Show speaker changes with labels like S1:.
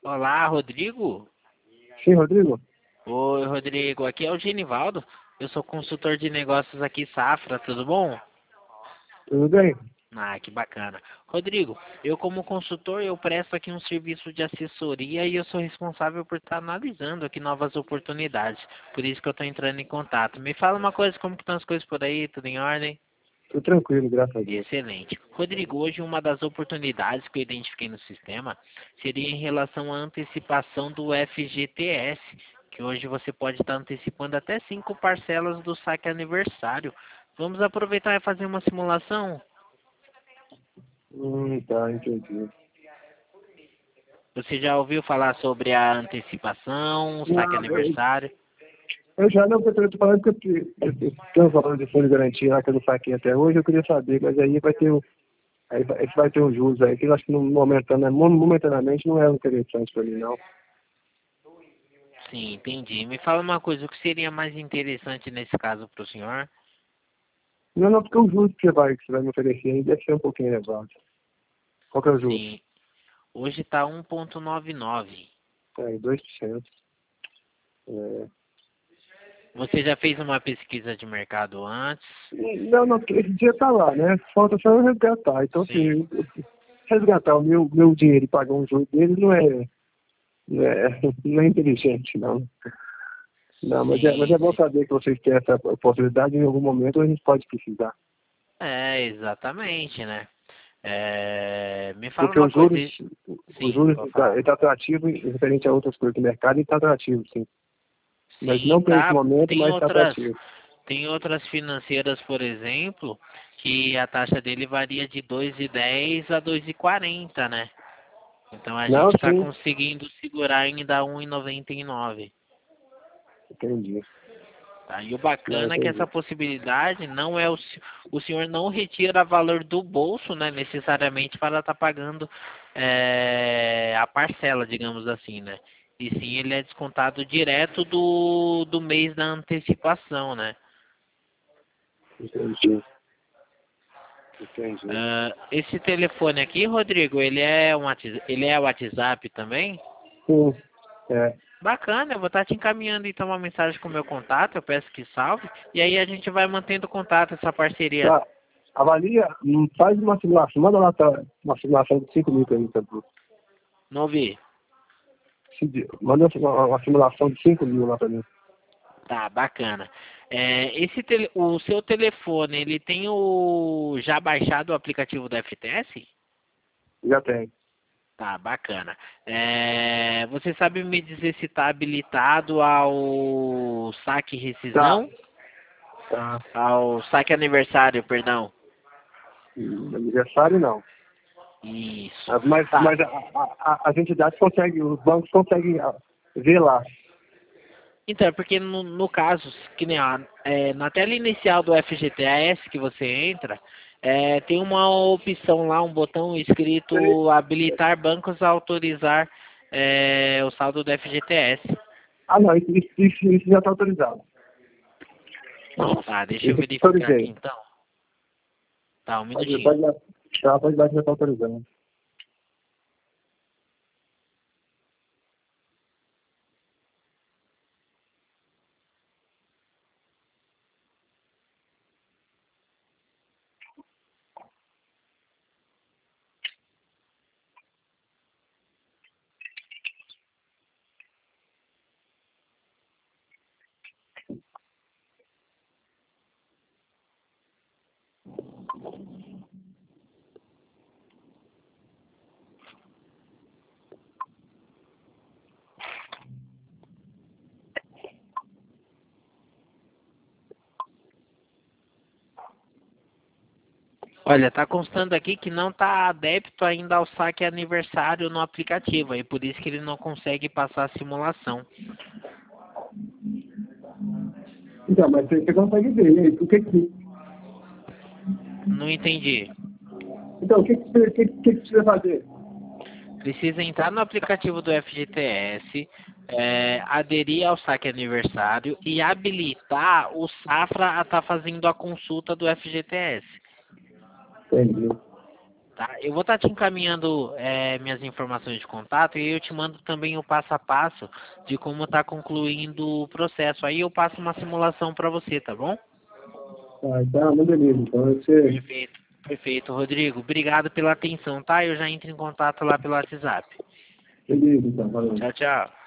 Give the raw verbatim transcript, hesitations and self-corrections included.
S1: Olá, Rodrigo.
S2: Sim, Rodrigo?
S1: Oi, Rodrigo. Aqui é o Genivaldo. Eu sou consultor de negócios aqui, Safra. Tudo bom?
S2: Tudo bem?
S1: Ah, que bacana. Rodrigo, eu como consultor, eu presto aqui um serviço de assessoria e eu sou responsável por estar analisando aqui novas oportunidades. Por isso que eu estou entrando em contato. Me fala uma coisa, como que estão as coisas por aí? Tudo em ordem?
S2: Tudo tranquilo, graças a Deus.
S1: Excelente. Rodrigo, hoje uma das oportunidades que eu identifiquei no sistema seria em relação à antecipação do F G T S, que hoje você pode estar antecipando até cinco parcelas do saque aniversário. Vamos aproveitar e fazer uma simulação?
S2: Hum, tá, entendi.
S1: Você já ouviu falar sobre a antecipação, o saque
S2: Não, eu,
S1: aniversário?
S2: eu já não, porque eu tô falando que eu eu- eu tenho falando de fundo de garantia lá que eu não saquei até hoje, eu queria saber, mas aí vai ter o, aí vai, aí vai ter uns juros aí, que eu acho que no momentane- momentaneamente não é interessante para mim, não.
S1: Sim, entendi. Me fala uma coisa, o que seria mais interessante nesse caso para o senhor?
S2: Não, não, porque o juros que você vai, que você vai me oferecer aí deve ser um pouquinho elevado. Qual que é o juros?
S1: Sim, hoje está um vírgula noventa e nove.
S2: É, dois por cento. É.
S1: Você já fez uma pesquisa de mercado antes?
S2: Não, não, porque esse dia tá lá, né? Falta só eu resgatar. Então,
S1: Sim,
S2: assim, resgatar o meu, meu dinheiro e pagar um juro dele não é, não é, não é inteligente, não. Não, mas é, mas
S1: sim,
S2: é bom
S1: sim.
S2: saber que vocês têm essa oportunidade, em algum momento a gente pode precisar.
S1: É, exatamente, né? É, me fala
S2: Porque
S1: uma
S2: os
S1: coisa.
S2: juros,
S1: e-
S2: os
S1: Sim,
S2: juros
S1: vou
S2: tá,
S1: falar.
S2: ele está atrativo em referente a outras coisas do mercado, ele está atrativo, sim. Mas
S1: Sim,
S2: não para esse
S1: tá.
S2: momento,
S1: Tem
S2: mas está
S1: outras,
S2: atrativo.
S1: tem outras financeiras, por exemplo, que a taxa dele varia de dois e dez a dois e quarenta, né? Então a
S2: Não,
S1: gente está
S2: sim,
S1: conseguindo segurar ainda um e noventa e nove.
S2: entendi.
S1: Tá? E o
S2: Não,
S1: bacana é que essa
S2: entendi.
S1: possibilidade não é o, se- o senhor não retira valor do bolso, né, necessariamente para estar pagando é, a parcela, digamos assim, né? E sim, ele é descontado direto do, do mês da antecipação, né?
S2: Entendi. Entendi.
S1: Ah, esse telefone aqui, Rodrigo, ele é um Whats- ele é WhatsApp também?
S2: Sim, é.
S1: Bacana, eu vou estar te encaminhando então uma mensagem com o meu contato, eu peço que salve, e aí a gente vai mantendo contato, essa parceria.
S2: Tá. Avalia, hum, faz uma simulação, manda lá tá, uma simulação de cinco mil para mim, tá bom?
S1: Não ouvi?
S2: Se- Manda uma, uma simulação de cinco mil lá para mim.
S1: Tá, bacana. É, esse tele, o seu telefone, ele tem o já baixado o aplicativo do F T S?
S2: Já tem.
S1: Tá, bacana. É, você sabe me dizer se está habilitado ao saque
S2: Tá,
S1: rescisão?
S2: tá.
S1: Ao saque aniversário, perdão.
S2: Hum, Aniversário não.
S1: Isso.
S2: Ah, Mas,
S1: Tá.
S2: mas a, a, a- as entidades conseguem, os bancos conseguem ah, ver lá.
S1: Então, é porque no, no caso, que nem a, é, na tela inicial do F G T S que você entra, é, tem uma opção lá, um botão escrito habilitar bancos a autorizar é, o saldo do F G T S.
S2: Ah, não, isso, isso, isso- isso já está autorizado.
S1: Tá, deixa eu
S2: Isso eu
S1: verificar aqui
S2: autorizei.
S1: então. Tá, um
S2: Pode,
S1: minutinho.
S2: pode, dar- tá, pode dar que já está autorizando.
S1: Olha, tá constando aqui que não tá adepto ainda ao saque aniversário no aplicativo, aí por isso que ele não consegue passar a simulação.
S2: Então, mas você, você consegue ver. E aí, o que que,
S1: Não entendi.
S2: então, o que, que, você- o que, que que precisa fazer?
S1: Precisa entrar no aplicativo do F G T S, é, aderir ao saque aniversário e habilitar o Safra a estar fazendo a consulta do F G T S.
S2: Entendi.
S1: Tá? Eu vou estar te encaminhando é, minhas informações de contato e eu te mando também o passo a passo de como está concluindo o processo. Aí eu passo uma simulação para você, tá bom?
S2: Ah, então, beleza. Então, você...
S1: Perfeito, perfeito, Rodrigo. Obrigado pela atenção, tá? Eu já entro em contato lá pelo WhatsApp.
S2: Beleza, então, valeu.
S1: Tchau, tchau.